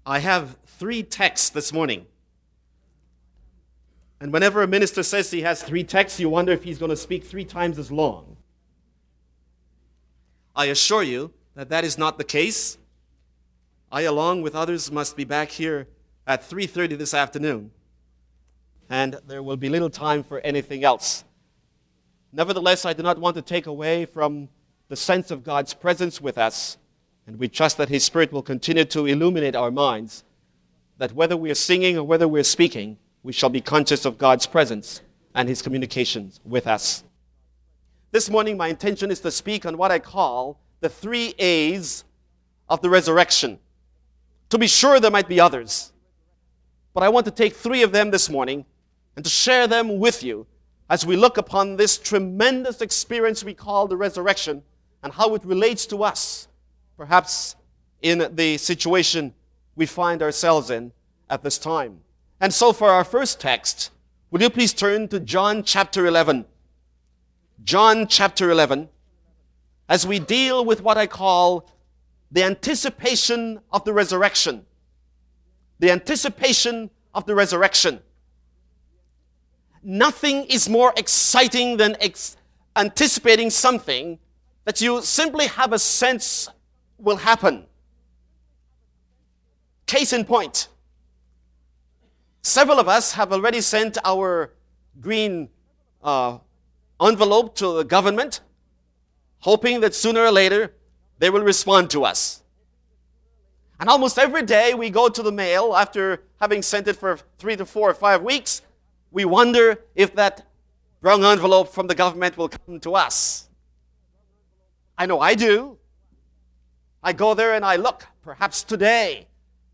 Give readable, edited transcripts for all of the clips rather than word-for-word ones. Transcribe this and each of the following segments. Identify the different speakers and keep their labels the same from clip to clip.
Speaker 1: I have 3 texts this morning. And whenever a minister says he has 3 texts, you wonder if he's going to speak 3 times as long. I assure you that that is not the case. I, along with others, must be back here at 3:30 this afternoon. And there will be little time for anything else. Nevertheless, I do not want to take away from the sense of God's presence with us. And we trust that His Spirit will continue to illuminate our minds, that whether we are singing or whether we are speaking, we shall be conscious of God's presence and His communications with us. This morning, my intention is to speak on what I call the 3 A's of the resurrection. To be sure, there might be others, but I want to take 3 of them this morning and to share them with you as we look upon this tremendous experience we call the resurrection and how it relates to us, perhaps in the situation we find ourselves in at this time. And so for our first text, would you please turn to John chapter 11. John chapter 11, as we deal with what I call the anticipation of the resurrection. The anticipation of the resurrection. Nothing is more exciting than anticipating something that you simply have a sense will happen. Case in point, several of us have already sent our green envelope to the government, hoping that sooner or later they will respond to us. And almost every day we go to the mail after having sent it for 3 to 4 or 5 weeks, we wonder if that brown envelope from the government will come to us. I know I do. I go there and I look, perhaps today.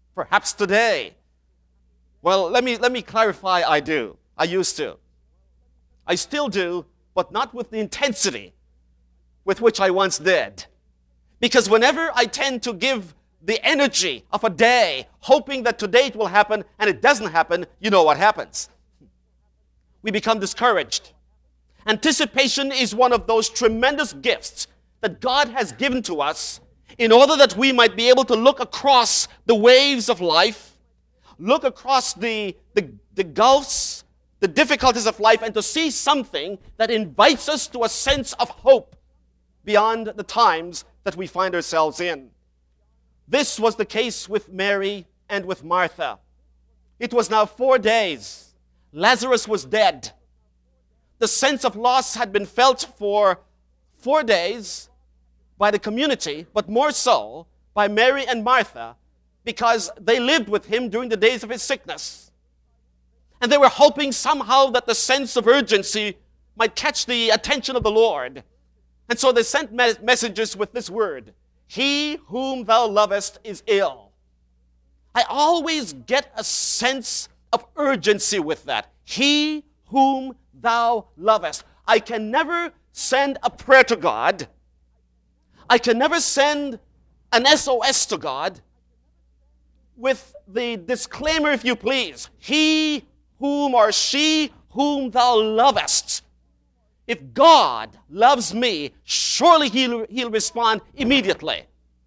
Speaker 1: Well, let me clarify, I do. I used to. I still do, but not with the intensity with which I once did. Because whenever I tend to give the energy of a day, hoping that today it will happen, and it doesn't happen, you know what happens. We become discouraged. Anticipation is one of those tremendous gifts that God has given to us in order that we might be able to look across the waves of life, look across the gulfs, the difficulties of life, and to see something that invites us to a sense of hope beyond the times that we find ourselves in. This was the case with Mary and with Martha. It was now 4 days. Lazarus was dead. The sense of loss had been felt for 4 days by the community, but more so by Mary and Martha, because they lived with him during the days of his sickness. And they were hoping somehow that the sense of urgency might catch the attention of the Lord. And so they sent messages with this word: "He whom thou lovest is ill." I always get a sense of urgency with that. He whom thou lovest. I can never send a prayer to God. I can never send an SOS to God with the disclaimer, if you please: he whom or she whom thou lovest. If God loves me, surely he'll respond immediately.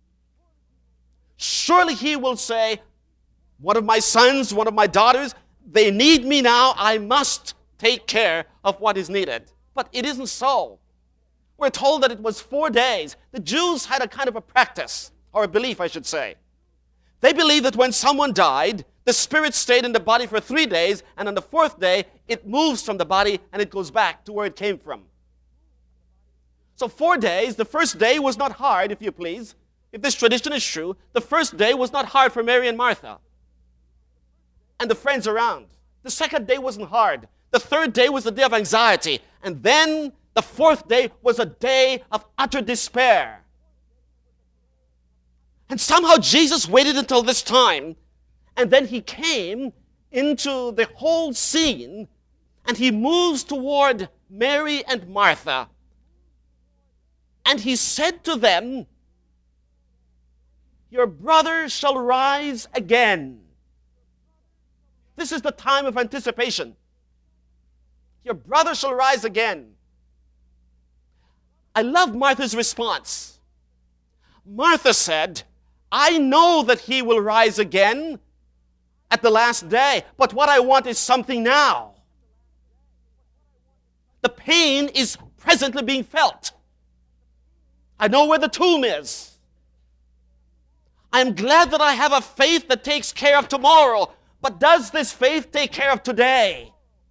Speaker 1: Surely he will say, one of my sons, one of my daughters, they need me now. I must take care of what is needed. But it isn't so. We're told that it was 4 days. The Jews had a kind of a practice, or a belief, I should say. They believed that when someone died, the spirit stayed in the body for 3 days, and on the 4th day, it moves from the body and it goes back to where it came from. So 4 days, the first day was not hard, if you please. If this tradition is true, the first day was not hard for Mary and Martha and the friends around. The second day wasn't hard. The third day was a day of anxiety. And then the 4th day was a day of utter despair. And somehow Jesus waited until this time, and then he came into the whole scene, and he moves toward Mary and Martha. And he said to them, "Your brother shall rise again." This is the time of anticipation. Your brother shall rise again. I love Martha's response. Martha said, I know that he will rise again at the last day, but what I want is something now. The pain is presently being felt. I know where the tomb is. I'm glad that I have a faith that takes care of tomorrow, but does this faith take care of today?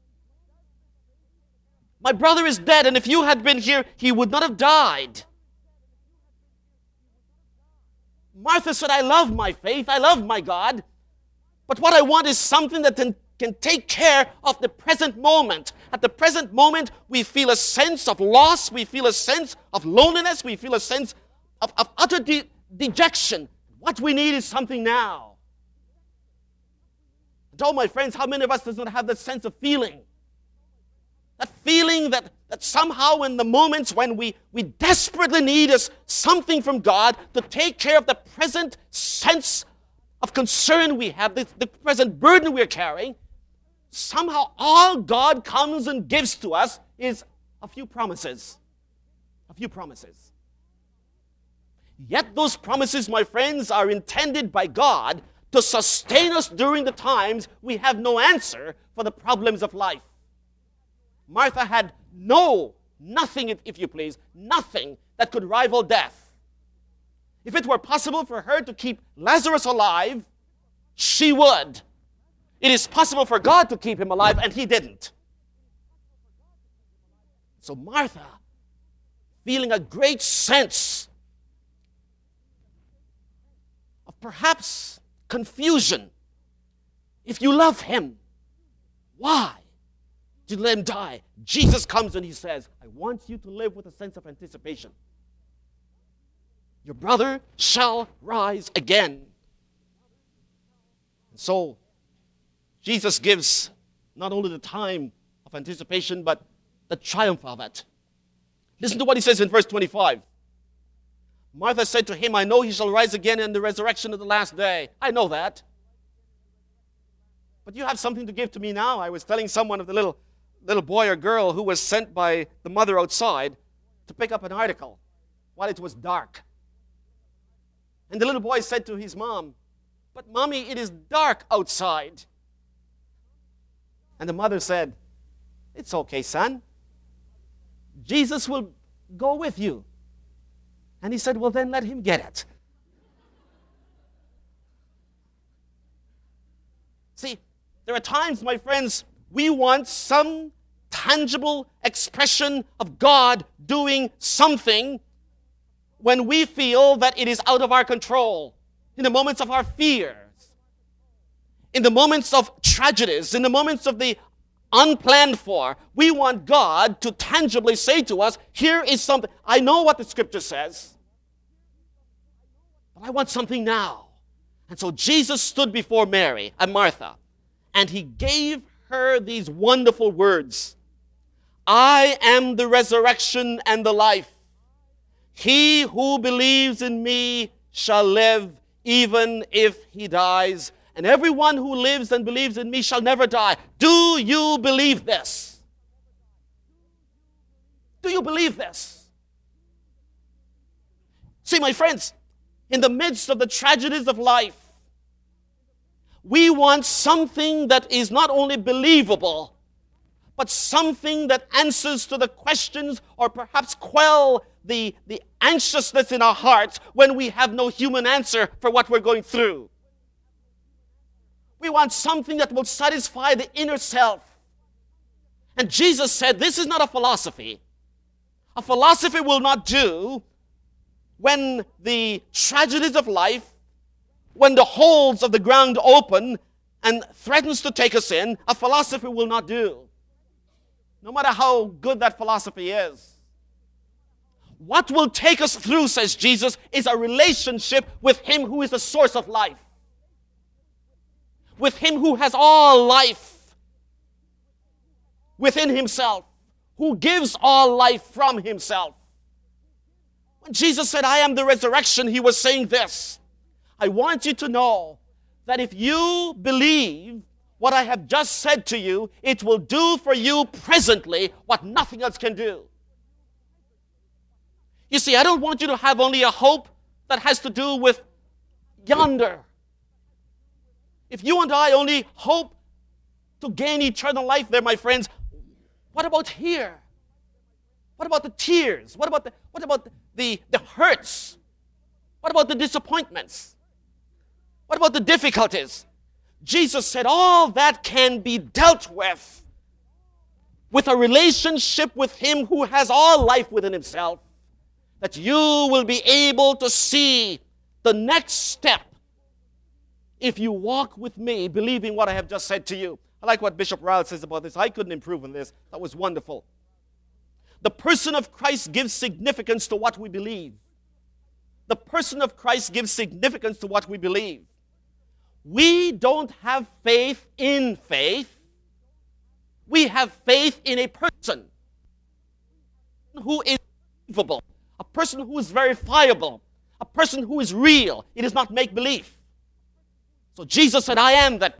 Speaker 1: My brother is dead, and if you had been here, he would not have died. Martha said, I love my faith, I love my God, but what I want is something that can take care of the present moment. At the present moment, we feel a sense of loss, we feel a sense of loneliness, we feel a sense of utter dejection. What we need is something now. I told my friends, how many of us does not have that sense of feeling? That feeling that somehow in the moments when we desperately need something from God to take care of the present sense of concern we have, the present burden we're carrying, somehow all God comes and gives to us is a few promises. A few promises. Yet those promises, my friends, are intended by God to sustain us during the times we have no answer for the problems of life. Martha had nothing, if you please, nothing that could rival death. If it were possible for her to keep Lazarus alive, she would. It is possible for God to keep him alive, and he didn't. So Martha, feeling a great sense of perhaps confusion. If you love him, why did you let him die? Jesus comes and he says, I want you to live with a sense of anticipation. Your brother shall rise again. And so, Jesus gives not only the time of anticipation, but the triumph of it. Listen to what he says in verse 25. Martha said to him, I know he shall rise again in the resurrection of the last day. I know that. But you have something to give to me now. I was telling someone of the little boy or girl who was sent by the mother outside to pick up an article while it was dark. And the little boy said to his mom, but mommy, it is dark outside. And the mother said, it's okay, son. Jesus will go with you. And he said, well, then let him get it. See, there are times, my friends, we want some tangible expression of God doing something when we feel that it is out of our control, in the moments of our fears, in the moments of tragedies, in the moments of the unplanned for. We want God to tangibly say to us, here is something. I know what the scripture says, but I want something now. And so Jesus stood before Mary and Martha, and he gave her these wonderful words. I am the resurrection and the life. He who believes in me shall live even if he dies. And everyone who lives and believes in me shall never die. Do you believe this? Do you believe this? See, my friends, in the midst of the tragedies of life, we want something that is not only believable, but something that answers to the questions or perhaps quell the anxiousness in our hearts when we have no human answer for what we're going through. We want something that will satisfy the inner self. And Jesus said, this is not a philosophy. A philosophy will not do when the tragedies of life, when the holes of the ground open and threatens to take us in. A philosophy will not do, no matter how good that philosophy is. What will take us through, says Jesus, is a relationship with him who is the source of life, with him who has all life within himself, who gives all life from himself. When Jesus said, I am the resurrection, he was saying this. I want you to know that if you believe what I have just said to you, it will do for you presently what nothing else can do. You see, I don't want you to have only a hope that has to do with yonder. If you and I only hope to gain eternal life there, my friends, what about here? What about the tears? What about the hurts? What about the disappointments? What about the difficulties? Jesus said all that can be dealt with a relationship with Him who has all life within Himself, that you will be able to see the next step if you walk with me, believing what I have just said to you. I like what Bishop Ryle says about this. I couldn't improve on this. That was wonderful. The person of Christ gives significance to what we believe. The person of Christ gives significance to what we believe. We don't have faith in faith. We have faith in a person who is believable, a person who is verifiable, a person who is real. It is not make-believe. So Jesus said, I am that.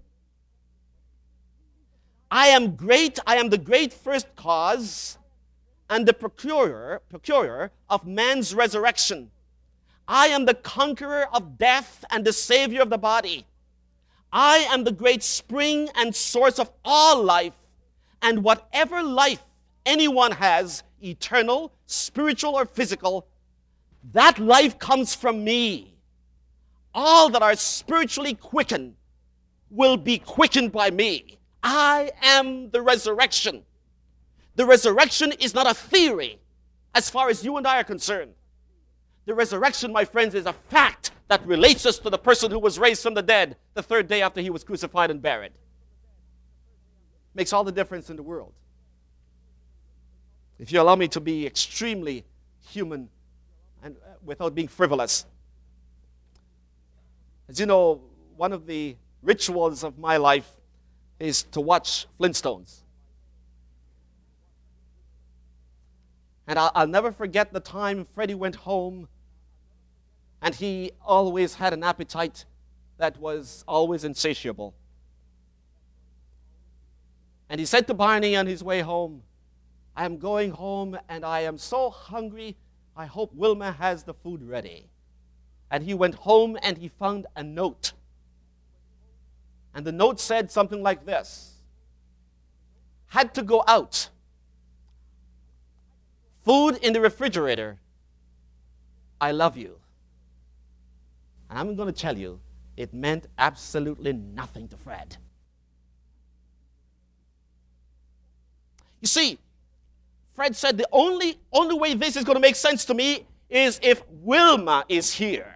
Speaker 1: I am great. I am the great first cause and the procurer of man's resurrection. I am the conqueror of death and the savior of the body. I am the great spring and source of all life. And whatever life anyone has, eternal, spiritual, or physical, that life comes from me. All that are spiritually quickened will be quickened by me. I am the resurrection. The resurrection is not a theory as far as you and I are concerned. The resurrection, my friends, is a fact that relates us to the person who was raised from the dead the third day after He was crucified and buried. Makes all the difference in the world. If you allow me to be extremely human and without being frivolous. As you know, one of the rituals of my life is to watch Flintstones. And I'll never forget the time Freddie went home, and he always had an appetite that was always insatiable. And he said to Barney on his way home, I am going home and I am so hungry, I hope Wilma has the food ready. And he went home and he found a note. And the note said something like this: had to go out. Food in the refrigerator. I love you. And I'm going to tell you, it meant absolutely nothing to Fred. You see, Fred said the only way this is going to make sense to me is if Wilma is here.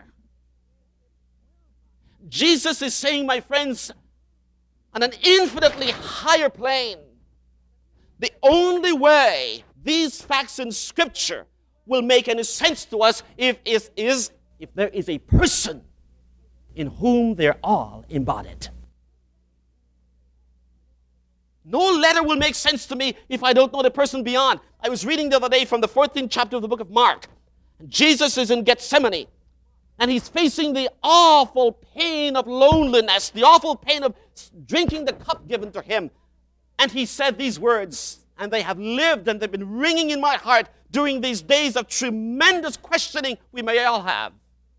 Speaker 1: Jesus is saying, my friends, on an infinitely higher plane, the only way these facts in Scripture will make any sense to us if there is a person in whom they're all embodied. No letter will make sense to me if I don't know the person beyond. I was reading the other day from the 14th chapter of the book of Mark. Jesus is in Gethsemane, and he's facing the awful pain of loneliness, the awful pain of drinking the cup given to him. And he said these words, and they have lived and they've been ringing in my heart during these days of tremendous questioning we may all have.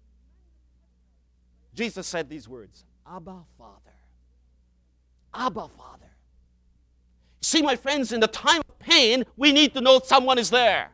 Speaker 1: Jesus said these words, Abba, Father. Abba, Father. See, my friends, in the time of pain, we need to know someone is there.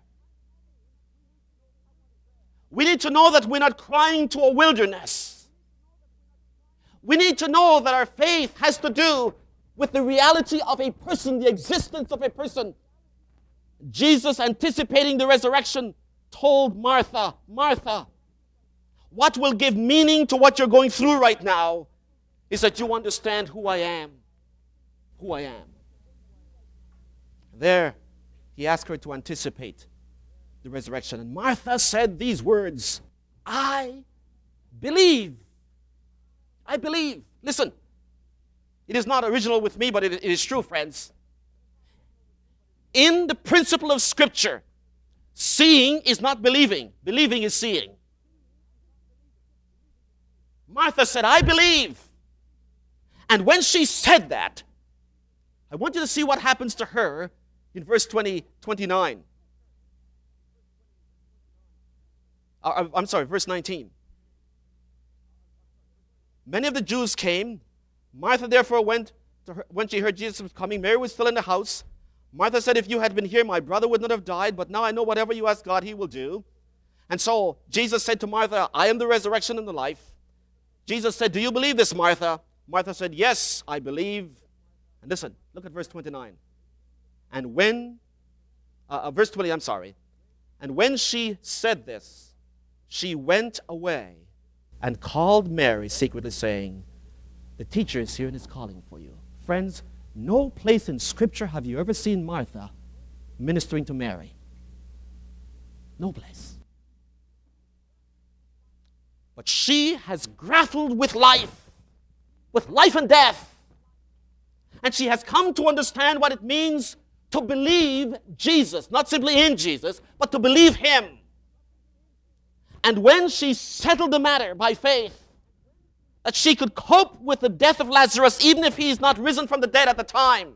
Speaker 1: We need to know that we're not crying to a wilderness. We need to know that our faith has to do with the reality of a person, the existence of a person. Jesus, anticipating the resurrection, told Martha, Martha, what will give meaning to what you're going through right now is that you understand who I am. Who I am. There, he asked her to anticipate the resurrection. And Martha said these words, I believe. I believe. Listen, it is not original with me, but it is true, friends. In the principle of Scripture, seeing is not believing. Believing is seeing. Martha said, I believe. And when she said that, I want you to see what happens to her in verse 29. Verse 19. Many of the Jews came. Martha therefore went to her, when she heard Jesus was coming. Mary was still in the house. Martha said, if you had been here, my brother would not have died, but now I know whatever you ask God, he will do. And so Jesus said to Martha, I am the resurrection and the life. Jesus said, do you believe this, Martha? Martha said, yes, I believe. And listen, look at verse 29. And when, verse 20, I'm sorry. And when she said this, she went away and called Mary secretly, saying, the teacher is here and is calling for you. Friends, no place in Scripture have you ever seen Martha ministering to Mary. No place. But she has grappled with life and death. And she has come to understand what it means to believe Jesus, not simply in Jesus, but to believe him. And when she settled the matter by faith, that she could cope with the death of Lazarus, even if he is not risen from the dead at the time,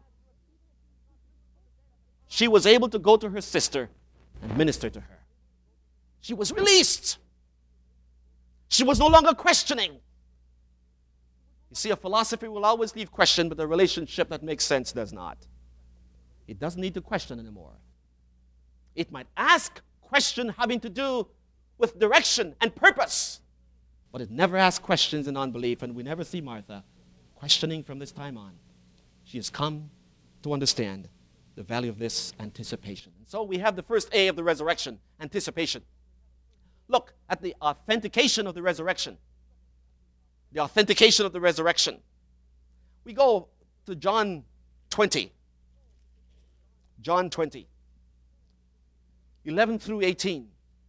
Speaker 1: she was able to go to her sister and minister to her. She was released. She was no longer questioning. You see, a philosophy will always leave question, but a relationship that makes sense does not. It doesn't need to question anymore. It might ask question having to do with direction and purpose, but it never asks questions in unbelief, and we never see Martha questioning from this time on. She has come to understand the value of this anticipation. And so we have the first A of the resurrection, anticipation. Look at the authentication of the resurrection. The authentication of the resurrection. We go to John 20. John 20. 11 through 18.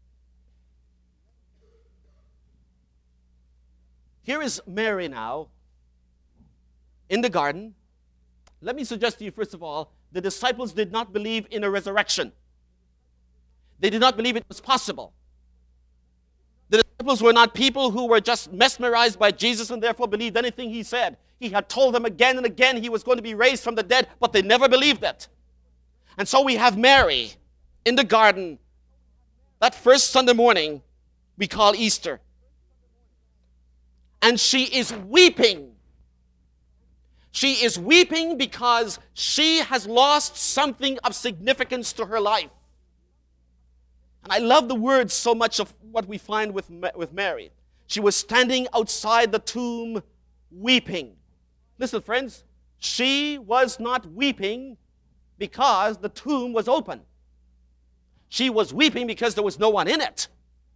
Speaker 1: Here is Mary now in the garden. Let me suggest to you, first of all, the disciples did not believe in a resurrection. They did not believe it was possible. The disciples were not people who were just mesmerized by Jesus and therefore believed anything he said. He had told them again and again he was going to be raised from the dead, but they never believed it. And so we have Mary in the garden that first Sunday morning we call Easter. And she is weeping. She is weeping because she has lost something of significance to her life. And I love the words so much of what we find with Mary. She was standing outside the tomb weeping. Listen, friends, she was not weeping because the tomb was open. She was weeping because there was no one in it.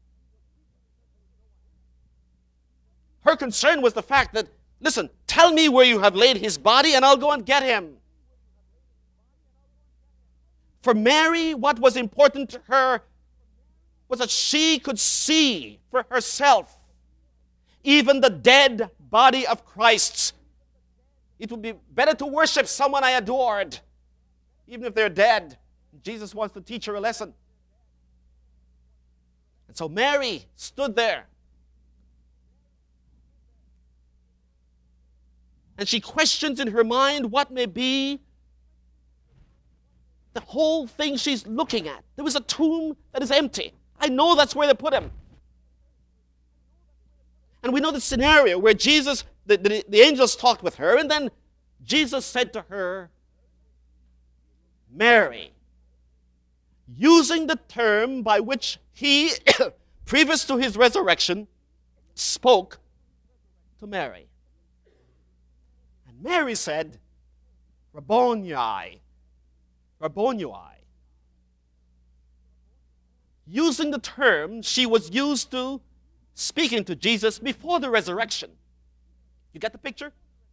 Speaker 1: Her concern was the fact that, listen, tell me where you have laid his body and I'll go and get him. For Mary, what was important to her was that she could see for herself even the dead body of Christ. It would be better to worship someone I adored, even if they're dead. Jesus wants to teach her a lesson. And so Mary stood there. And she questions in her mind what may be the whole thing she's looking at. There was a tomb that is empty. I know that's where they put him. And we know the scenario where Jesus, the angels talked with her, and then Jesus said to her, Mary, using the term by which he, previous to his resurrection, spoke to Mary. And Mary said, Rabboni, Rabboni. Using the term she was used to speaking to Jesus before the resurrection. You get the picture?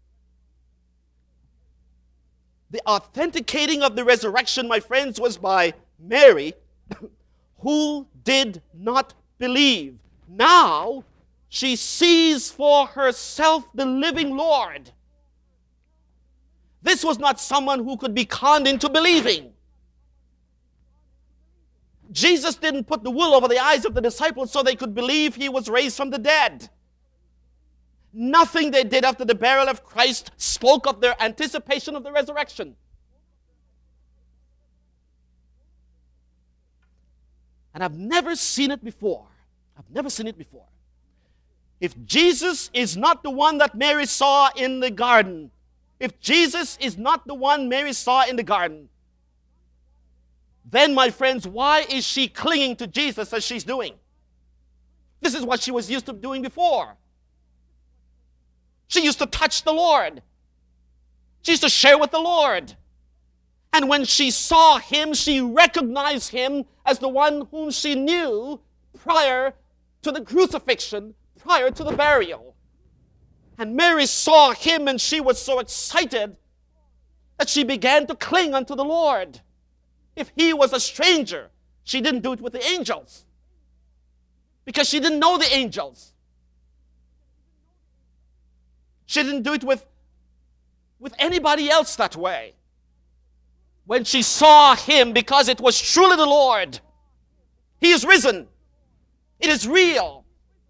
Speaker 1: The authenticating of the resurrection, my friends, was by Mary, who did not believe. Now, she sees for herself the living Lord. This was not someone who could be conned into believing. Jesus didn't put the wool over the eyes of the disciples so they could believe he was raised from the dead. Nothing they did after the burial of Christ spoke of their anticipation of the resurrection. And I've never seen it before. I've never seen it before. If Jesus is not the one that Mary saw in the garden, if Jesus is not the one Mary saw in the garden, then, my friends, why is she clinging to Jesus as she's doing? This is what she was used to doing before. She used to touch the Lord. She used to share with the Lord. And when she saw him, she recognized him as the one whom she knew prior to the crucifixion, prior to the burial. And Mary saw him, and she was so excited that she began to cling unto the Lord. If he was a stranger, she didn't do it with the angels, because she didn't know the angels. She didn't do it with anybody else that way. When she saw him, because it was truly the Lord, he is risen. It is real.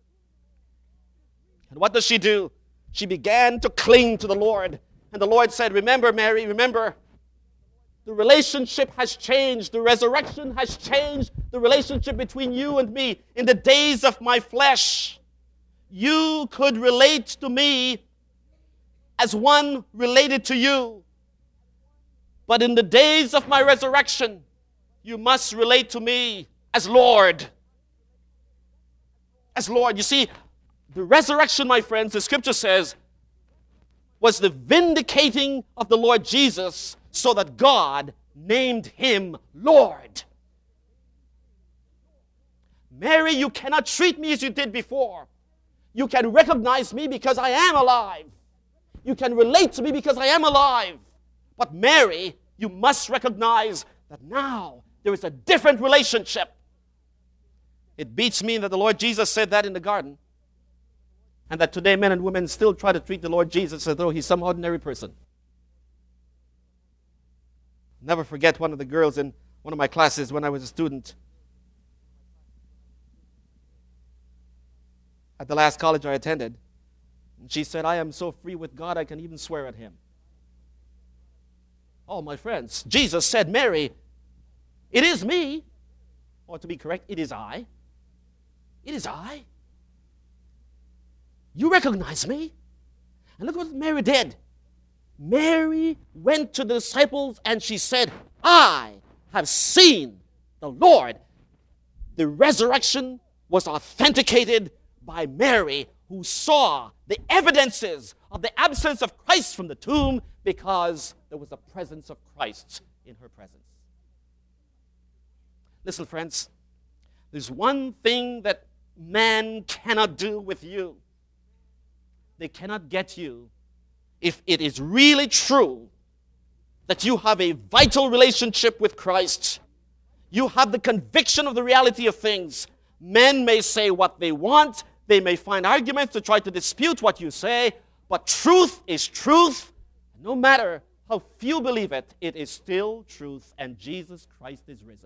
Speaker 1: And what does she do? She began to cling to the Lord. And the Lord said, remember, Mary, remember, the relationship has changed. The resurrection has changed the relationship between you and me. In the days of my flesh, you could relate to me as one related to you. But in the days of my resurrection, you must relate to me as Lord. As Lord. You see, the resurrection, my friends, the scripture says, was the vindicating of the Lord Jesus, so that God named him Lord. Mary, you cannot treat me as you did before. You can recognize me because I am alive. You can relate to me because I am alive. But Mary, you must recognize that now there is a different relationship. It beats me that the Lord Jesus said that in the garden, and that today men and women still try to treat the Lord Jesus as though he's some ordinary person. Never forget one of the girls in one of my classes when I was a student. At the last college I attended, and she said, I am so free with God I can even swear at him. Oh, my friends, Jesus said, Mary, it is me. Or to be correct, it is I. It is I. You recognize me? And look what Mary did. Mary went to the disciples and she said, I have seen the Lord. The resurrection was authenticated by Mary, who saw the evidences of the absence of Christ from the tomb because there was a presence of Christ in her presence. Listen, friends, there's one thing that man cannot do with you. They cannot get you if it is really true that you have a vital relationship with Christ. You have the conviction of the reality of things. Men may say what they want. They may find arguments to try to dispute what you say. But truth is truth. No matter how few believe it, it is still truth. And Jesus Christ is risen.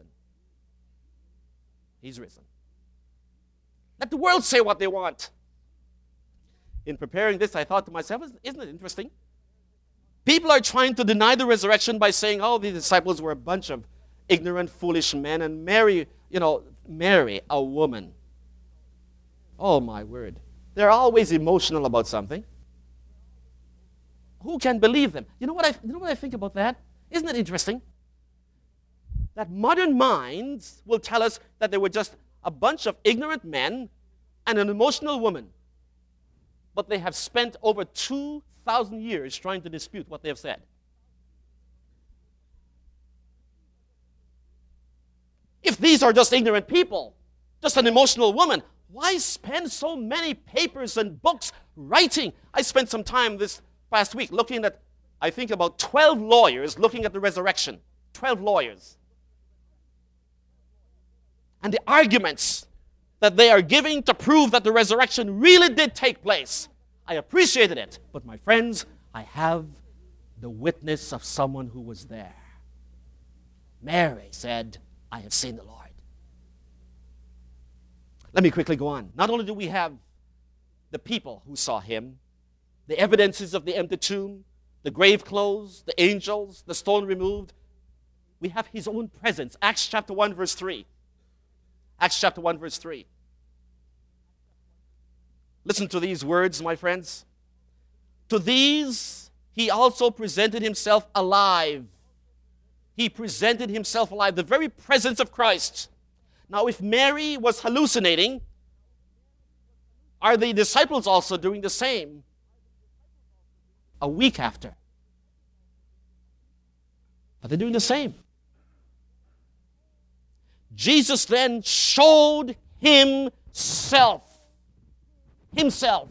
Speaker 1: He's risen. Let the world say what they want. In preparing this, I thought to myself, isn't it interesting? People are trying to deny the resurrection by saying, oh, the disciples were a bunch of ignorant, foolish men. And Mary, Mary, a woman. Oh, my word. They're always emotional about something. Who can believe them? You know what I think about that? Isn't it interesting? That modern minds will tell us that they were just a bunch of ignorant men and an emotional woman. But they have spent over 2,000 years trying to dispute what they have said. If these are just ignorant people, just an emotional woman, why spend so many papers and books writing? I spent some time this past week looking at, I think, about 12 lawyers looking at the resurrection. 12 lawyers. And the arguments that they are giving to prove that the resurrection really did take place. I appreciated it. But my friends, I have the witness of someone who was there. Mary said, I have seen the Lord. Let me quickly go on. Not only do we have the people who saw him, the evidences of the empty tomb, the grave clothes, the angels, the stone removed, we have his own presence. Acts chapter 1, verse 3. Acts chapter 1, verse 3. Listen to these words, my friends. To these he also presented himself alive. He presented himself alive, the very presence of Christ. Now, if Mary was hallucinating, are the disciples also doing the same a week after? Are they doing the same? Jesus then showed himself. Himself.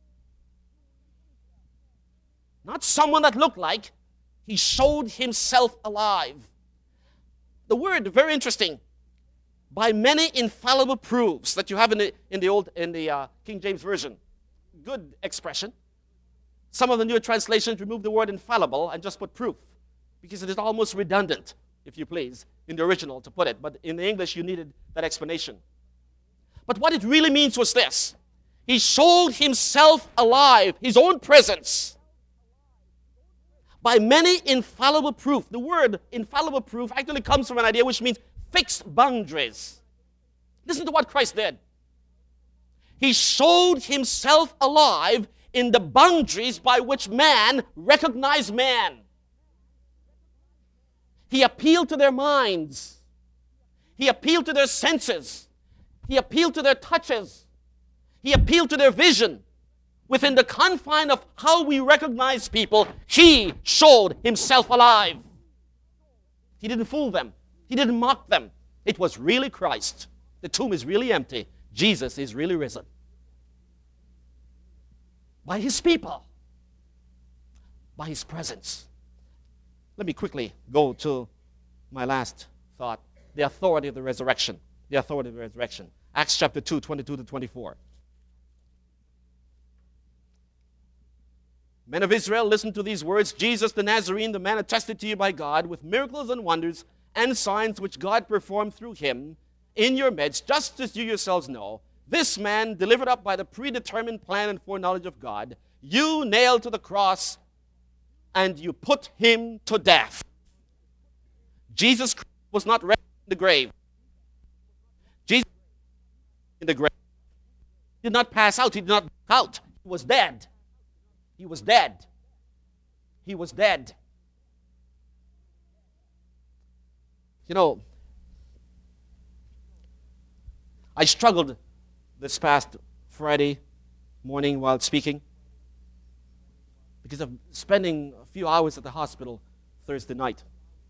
Speaker 1: Not someone that looked like. He showed himself alive. The word, very interesting. By many infallible proofs that you have in the King James Version. Good expression. Some of the newer translations remove the word infallible and just put proof, because it is almost redundant, if you please, in the original to put it. But in the English, you needed that explanation. But what it really means was this. He showed himself alive, his own presence, by many infallible proof. The word infallible proof actually comes from an idea which means fixed boundaries. Listen to what Christ did. He showed himself alive in the boundaries by which man recognized man. He appealed to their minds. He appealed to their senses. He appealed to their touches. He appealed to their vision. Within the confine of how we recognize people, he showed himself alive. He didn't fool them. He didn't mock them. It was really Christ. The tomb is really empty. Jesus is really risen. By his people. By his presence. Let me quickly go to my last thought. The authority of the resurrection. The authority of the resurrection. Acts chapter 2, 22 to 24. Men of Israel, listen to these words. Jesus the Nazarene, the man attested to you by God with miracles and wonders and signs which God performed through him in your midst, just as you yourselves know. This man, delivered up by the predetermined plan and foreknowledge of God, you nailed to the cross and you put him to death. Jesus was not resting in the grave. Jesus in the grave. He did not pass out. He did not walk out. He was dead. He was dead. He was dead. You know, I struggled this past Friday morning while speaking because of spending a few hours at the hospital Thursday night.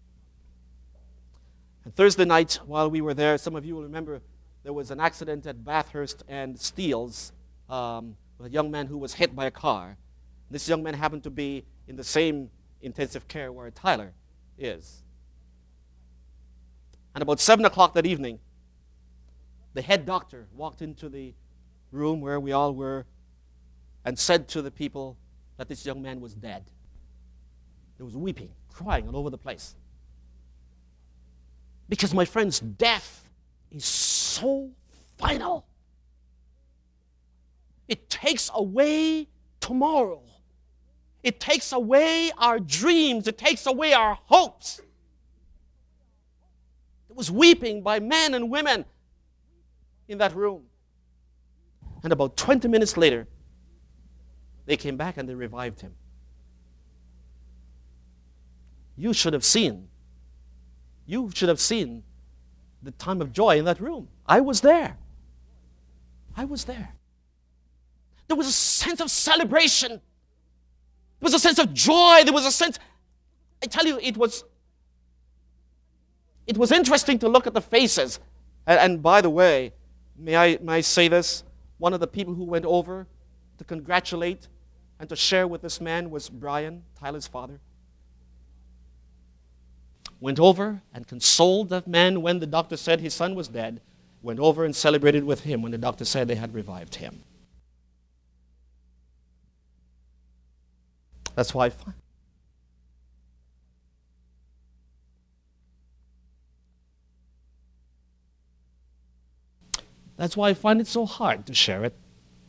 Speaker 1: And Thursday night, while we were there, some of you will remember there was an accident at Bathurst and Steeles with a young man who was hit by a car. This young man happened to be in the same intensive care where Tyler is. And about 7 o'clock that evening, the head doctor walked into the room where we all were and said to the people that this young man was dead. There was weeping, crying all over the place. Because, my friends, death is so final. It takes away tomorrow. It takes away our dreams. It takes away our hopes. There was weeping by men and women in that room. And about 20 minutes later, they came back and they revived him. You should have seen the time of joy in that room. I was there. I was there. There was a sense of celebration. There was a sense of joy. There was a sense, I tell you, it was interesting to look at the faces. And by the way, may I say this? One of the people who went over to congratulate and to share with this man was Brian, Tyler's father. Went over and consoled that man when the doctor said his son was dead. Went over and celebrated with him when the doctor said they had revived him. That's why I find it so hard to share it.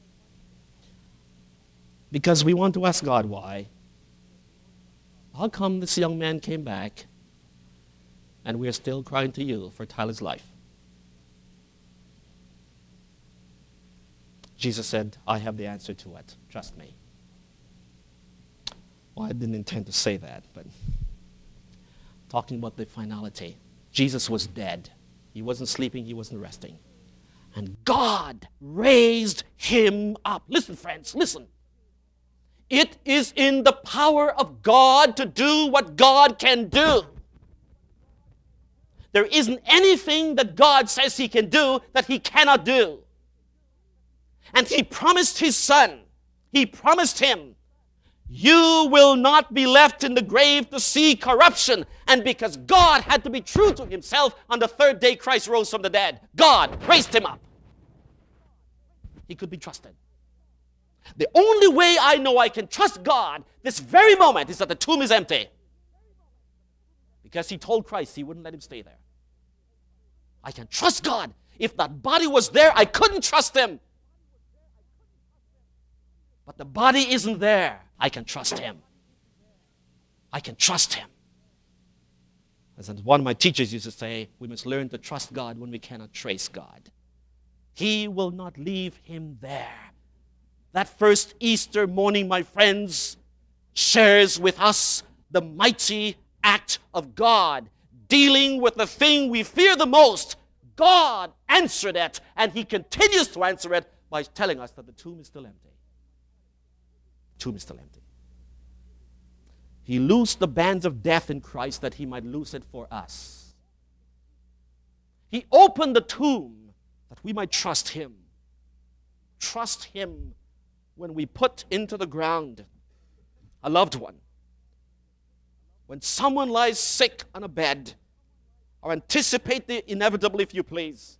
Speaker 1: Because we want to ask God why. How come this young man came back and we are still crying to you for Tyler's life? Jesus said, I have the answer to it. Trust me. Well, I didn't intend to say that, but talking about the finality. Jesus was dead. He wasn't sleeping, he wasn't resting. And God raised him up. Listen, friends, listen. It is in the power of God to do what God can do. There isn't anything that God says he can do that he cannot do. And he promised his son, he promised him, you will not be left in the grave to see corruption. And because God had to be true to himself, on the third day Christ rose from the dead. God raised him up. He could be trusted. The only way I know I can trust God this very moment is that the tomb is empty. Because he told Christ he wouldn't let him stay there. I can trust God. If that body was there, I couldn't trust him. But the body isn't there. I can trust him. I can trust him. As one of my teachers used to say, we must learn to trust God when we cannot trace God. He will not leave him there. That first Easter morning, my friends, shares with us the mighty act of God dealing with the thing we fear the most. God answered it, and he continues to answer it by telling us that the tomb is still empty. The tomb is still empty. He loosed the bands of death in Christ that he might loose it for us. He opened the tomb that we might trust him. Trust him when we put into the ground a loved one. When someone lies sick on a bed, or anticipate the inevitable, if you please.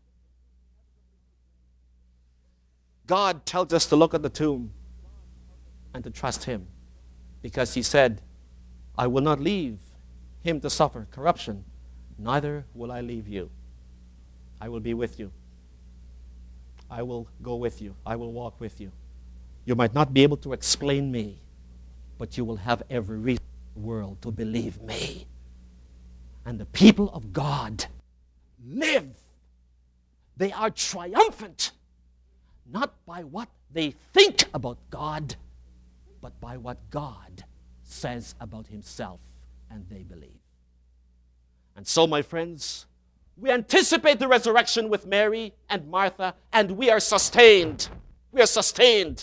Speaker 1: God tells us to look at the tomb and to trust him, because he said, I will not leave him to suffer corruption, neither will I leave you. I will be with you. I will go with you. I will walk with you. You might not be able to explain me, but you will have every reason in the world to believe me. And the people of God live. They are triumphant, not by what they think about God, but by what God says about himself, and they believe. And so, my friends, we anticipate the resurrection with Mary and Martha, and we are sustained. We are sustained.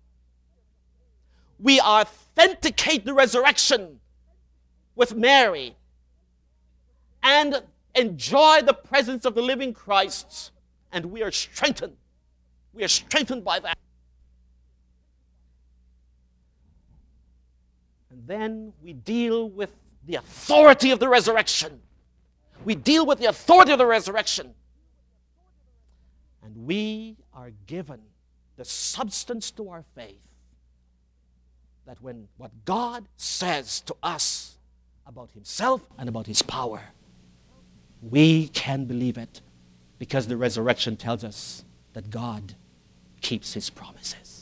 Speaker 1: We authenticate the resurrection with Mary and enjoy the presence of the living Christ, and we are strengthened. We are strengthened by that. And then we deal with the authority of the resurrection. We deal with the authority of the resurrection. And we are given the substance to our faith that when what God says to us about himself and about his power, we can believe it, because the resurrection tells us that God keeps his promises.